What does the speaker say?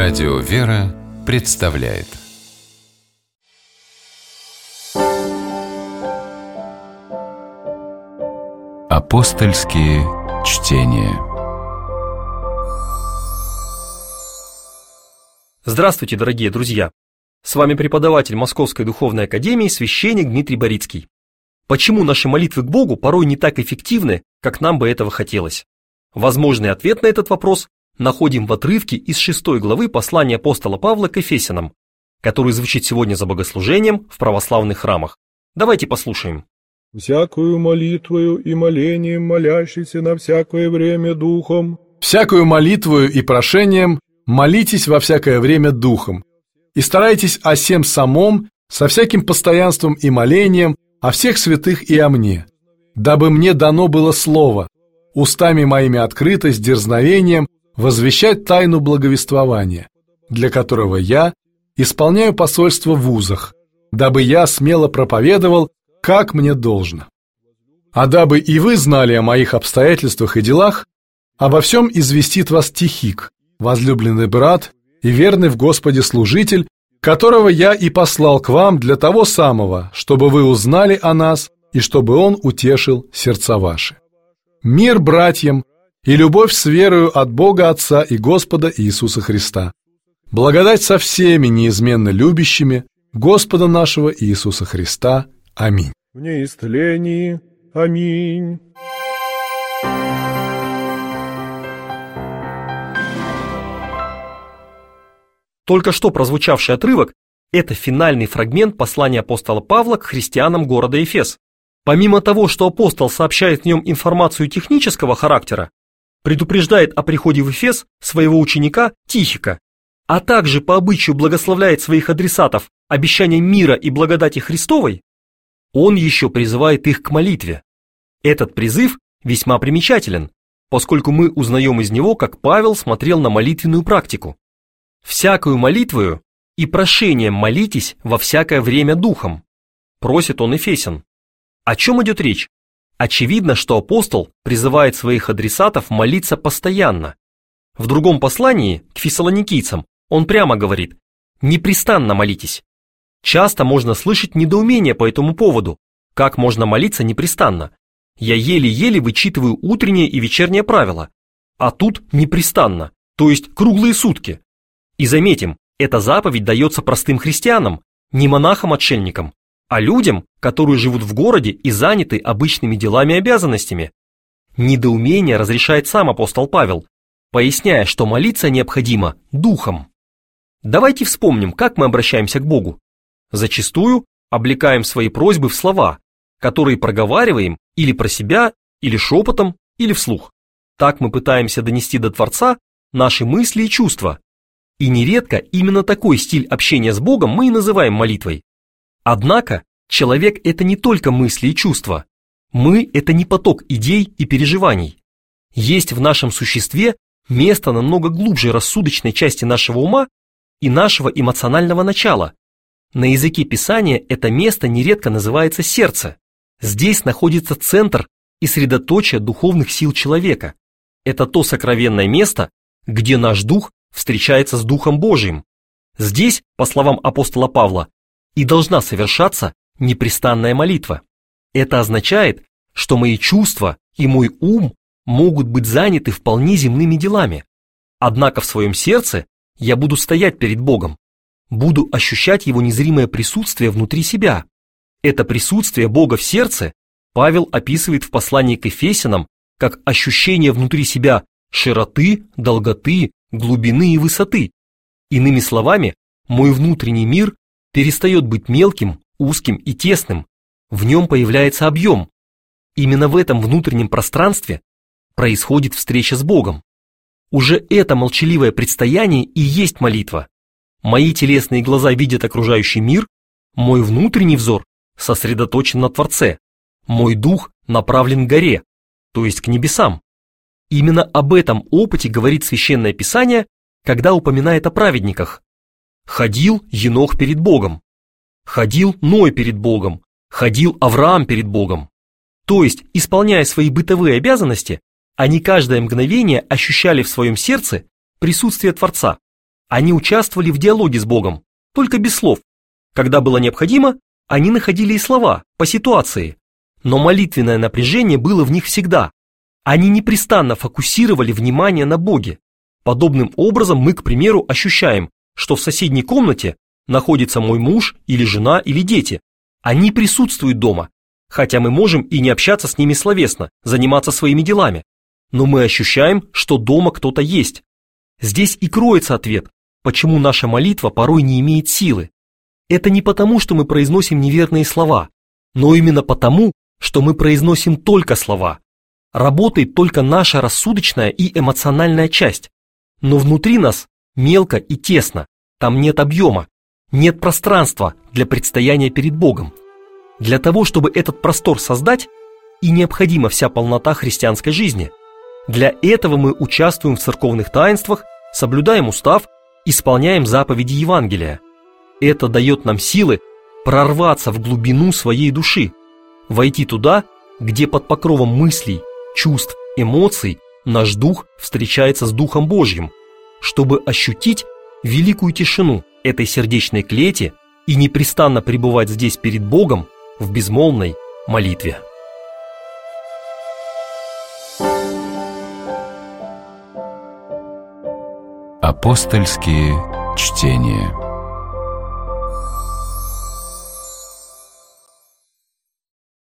Радио «Вера» представляет Апостольские чтения. Здравствуйте, дорогие друзья! С вами преподаватель Московской Духовной Академии, священник Дмитрий Борицкий. Почему наши молитвы к Богу порой не так эффективны, как нам бы этого хотелось? Возможный ответ на этот вопрос находим в отрывке из 6 главы послания апостола Павла к Ефесянам, который звучит сегодня за богослужением в православных храмах. Давайте послушаем. «Всякую молитвою и молением молящийся на всякое время духом». «Всякую молитвою и прошением молитесь во всякое время духом, и старайтесь о сем самом со всяким постоянством и молением о всех святых и о мне, дабы мне дано было слово, устами моими открыто с дерзновением возвещать тайну благовествования, для которого я исполняю посольство в вузах, дабы я смело проповедовал, как мне должно. А дабы и вы знали о моих обстоятельствах и делах, обо всем известит вас Тихик, возлюбленный брат и верный в Господе служитель, которого я и послал к вам для того самого, чтобы вы узнали о нас и чтобы он утешил сердца ваши. Мир братьям и любовь с верою от Бога Отца и Господа Иисуса Христа. Благодать со всеми неизменно любящими Господа нашего Иисуса Христа. Аминь». В неистлении. Аминь. Только что прозвучавший отрывок – это финальный фрагмент послания апостола Павла к христианам города Эфес. Помимо того, что апостол сообщает в нем информацию технического характера, предупреждает о приходе в Эфес своего ученика Тихика, а также по обычаю благословляет своих адресатов обещанием мира и благодати Христовой, он еще призывает их к молитве. Этот призыв весьма примечателен, поскольку мы узнаем из него, как Павел смотрел на молитвенную практику. «Всякую молитвою и прошением молитесь во всякое время духом», просит он Ефесян. О чем идет речь? Очевидно, что апостол призывает своих адресатов молиться постоянно. В другом послании, к фессалоникийцам, он прямо говорит: «Непрестанно молитесь». Часто можно слышать недоумение по этому поводу. Как можно молиться непрестанно? Я еле-еле вычитываю утреннее и вечернее правила. А тут непрестанно, то есть круглые сутки. И заметим, эта заповедь дается простым христианам, не монахам-отшельникам, а людям, которые живут в городе и заняты обычными делами и обязанностями. Недоумение разрешает сам апостол Павел, поясняя, что молиться необходимо духом. Давайте вспомним, как мы обращаемся к Богу. Зачастую облекаем свои просьбы в слова, которые проговариваем или про себя, или шепотом, или вслух. Так мы пытаемся донести до Творца наши мысли и чувства. И нередко именно такой стиль общения с Богом мы и называем молитвой. Однако человек – это не только мысли и чувства. Мы – это не поток идей и переживаний. Есть в нашем существе место намного глубже рассудочной части нашего ума и нашего эмоционального начала. На языке Писания это место нередко называется сердце. Здесь находится центр и средоточие духовных сил человека. Это то сокровенное место, где наш дух встречается с Духом Божиим. Здесь, по словам апостола Павла, и должна совершаться непрестанная молитва. Это означает, что мои чувства и мой ум могут быть заняты вполне земными делами. Однако в своем сердце я буду стоять перед Богом, буду ощущать Его незримое присутствие внутри себя. Это присутствие Бога в сердце Павел описывает в послании к Ефесянам как ощущение внутри себя широты, долготы, глубины и высоты. Иными словами, мой внутренний мир перестает быть мелким, узким и тесным, в нем появляется объем. Именно в этом внутреннем пространстве происходит встреча с Богом. Уже это молчаливое предстояние и есть молитва. Мои телесные глаза видят окружающий мир, мой внутренний взор сосредоточен на Творце, мой дух направлен к горе, то есть к небесам. Именно об этом опыте говорит Священное Писание, когда упоминает о праведниках. Ходил Енох перед Богом, ходил Ной перед Богом, ходил Авраам перед Богом. То есть, исполняя свои бытовые обязанности, они каждое мгновение ощущали в своем сердце присутствие Творца. Они участвовали в диалоге с Богом, только без слов. Когда было необходимо, они находили и слова по ситуации. Но молитвенное напряжение было в них всегда. Они непрестанно фокусировали внимание на Боге. Подобным образом мы, к примеру, ощущаем, что в соседней комнате находится мой муж или жена или дети. Они присутствуют дома, хотя мы можем и не общаться с ними словесно, заниматься своими делами. Но мы ощущаем, что дома кто-то есть. Здесь и кроется ответ, почему наша молитва порой не имеет силы. Это не потому, что мы произносим неверные слова, но именно потому, что мы произносим только слова. Работает только наша рассудочная и эмоциональная часть. Но внутри нас мелко и тесно, там нет объема, нет пространства для предстояния перед Богом. Для того, чтобы этот простор создать, и необходима вся полнота христианской жизни. Для этого мы участвуем в церковных таинствах, соблюдаем устав, исполняем заповеди Евангелия. Это дает нам силы прорваться в глубину своей души, войти туда, где под покровом мыслей, чувств, эмоций наш дух встречается с Духом Божьим, чтобы ощутить великую тишину этой сердечной клети и непрестанно пребывать здесь перед Богом в безмолвной молитве. Апостольские чтения.